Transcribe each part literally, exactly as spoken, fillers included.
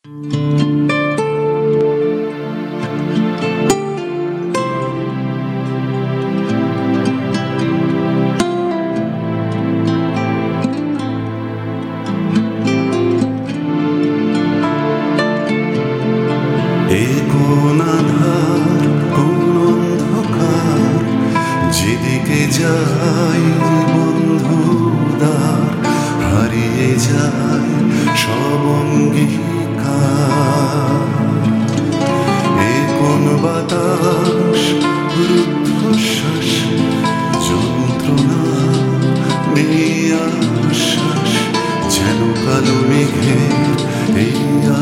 এ কোন আধার, কোন অন্ধকার, যেদিকে যাই বন্ধুদার, হারিয়ে যায় সব অঙ্গীকার। এ কোন বাতাস, রুদ্ধশ্বাস, যন্ত্রণা নেই আশ্বাস, যেন কালো মেঘের এই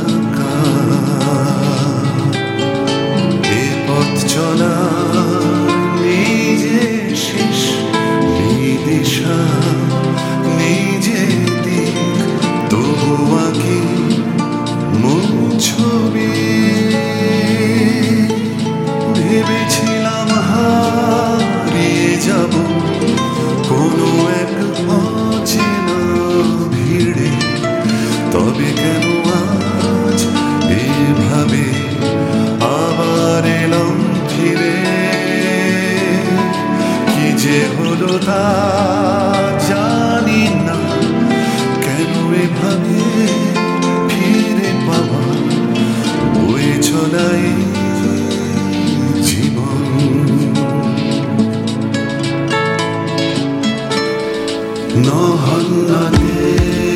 আকাশ। এ পথ চলা নেই যে শেষ, নেই দিশা, নেই যে দিক, তবু আঁকি মন ছবি। ভেবেছিলাম হারিয়ে যাব কোনো এক অচেনা ভিড়ে, তবে কেন আজ এভাবে আবার এলাম ফিরে? কি যে হলো তা জানি না, কেন এভাবে ফিরে পাওয়া বয়ে চলাই জীবন। নহন্নাতে